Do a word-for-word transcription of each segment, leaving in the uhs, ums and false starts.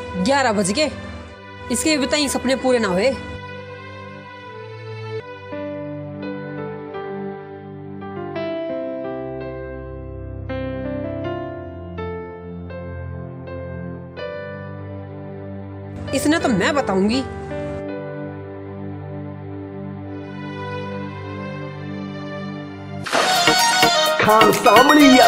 ग्यारह बज गए, इसके भी बताइए सपने पूरे ना हुए। इसने तो मैं बताऊंगी। खान सामणिया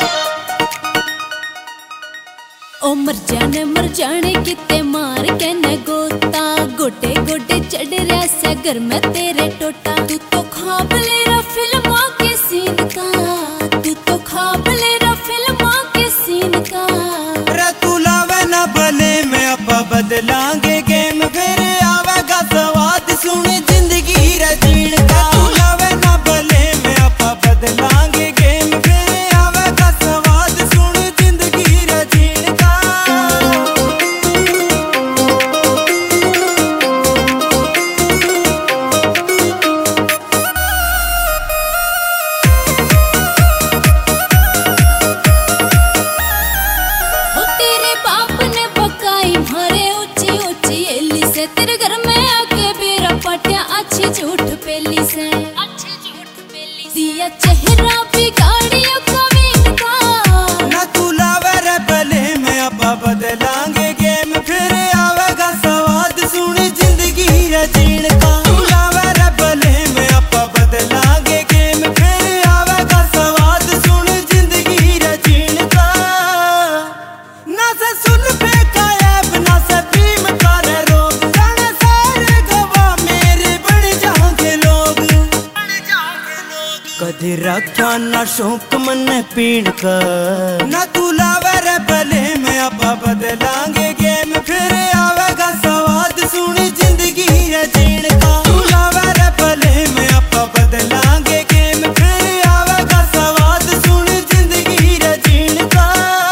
ओ मर जाने मर जाने किते मार के न गोता, गोटे गोटे चढ़ रहा सा घर में तेरे टोटा। तू तो ख्वाब ले रहा फिल्मों के सीन का, तू तो ख्वाब ले रहा फिल्मों के सीन का। रे तू लावे ना भले में अपा बदलांगे गेम, फिर आवेगा स्वाद सुन जिंदगी रे जीण का। तू लावे ना भले में अपा बदलांगे गेम, फिर आवेगा स्वाद सुन जिंदगी रे जीण का। हो तेरे बाप ने पकाई मारे ऊंची ऊंची एली से, तेरे घर में आके बेरा पटिया अच्छी झूठ पेली से, अच्छी झूठ पेली से। दिया चेहरा बिगाड़ियो कमीन का। ना तू लावे रे भले में अपा बदलांगे गेम, फिर आवेगा स्वाद सुन जिंदगी रे जीण का। तू लावे रे भले में अपा बदलांगे गेम, फिर आवेगा स्वाद सुन जिंदगी रे जीण का। ना से सुन फेंका ऐब, ना से भीम करे रोग, जाने सारे गवाह मेरे बन जाओगे लोग, बन जाओगे लोग। कदी रखा ना शौक मन पीड़ का। ना तू लावे रे भले में अपा बदलांगे गेम, फिर आवेगा स्वाद सुन जिंदगी रे जीण का। तू लावे रे भले में अपा बदलांगे गेम, फिर आवेगा स्वाद सुन जिंदगी रे जीण का।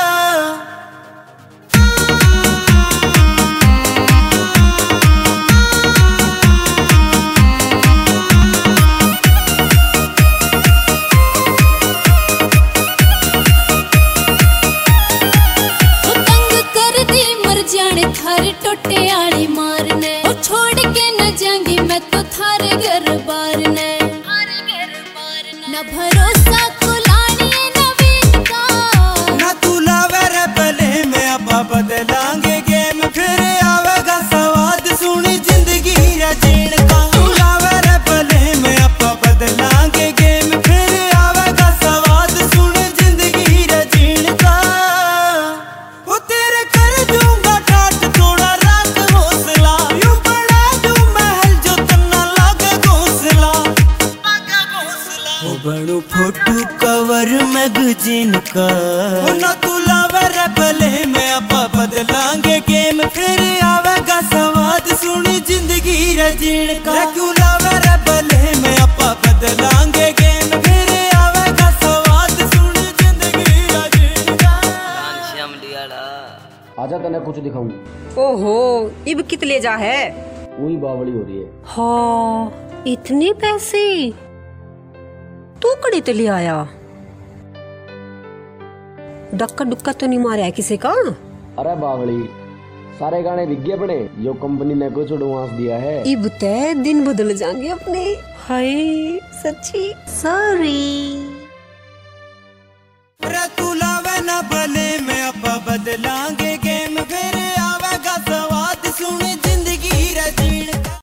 ओ तंग कर दी मर जाने थारे टोटे आड़ी मारने। ओ छोड़ के न जाऊंगी मैं तो थारे घर बार ने, थारे घर बार ने। न भरोसा कुलानी नवीन का। ना तू लावे रे भले में अपा बदलांगे गेम, फिर आवेगा स्वाद सुन जिंदगी रे जीण का। तू लावे रे भले में अपा बदलांगे गेम, फिर आवेगा स्वाद सुन जिंदगी रे जीण का। ओ तेरे कर दूंगा ठाट थोड़ा राख हौसला, यूं बना दूं महल जो तना लागे घोंसला, लागे घोंसला। ओ बनू फोटो कवर मैगजीन का। ओ ना तू लावे रे भले में अपा बदलांगे गेम, फिर आवेगा स्वाद सुन जिंदगी रे जीण का। रे क्यों लावे रे भले में अपा बदलांगे गेम, फिर आवेगा स्वाद सुन जिंदगी रे जीण का। आजा तने कुछ दिखाऊं। ओहो, इब कित ले जा है। वही बावली हो रही है। हाँ, इतने पैसे तू कड़ी ते ले आया? डक्का डुक्का तो नहीं मारा है किसी का? अरे बावली, सारे गाने बिक अपने, जो कंपनी ने कुछ एडवांस दिया है। इब ते दिन बदल जाएंगे अपने। हाय सच्ची सॉरी। रे तू लावे ना भले में अपा बदलांगे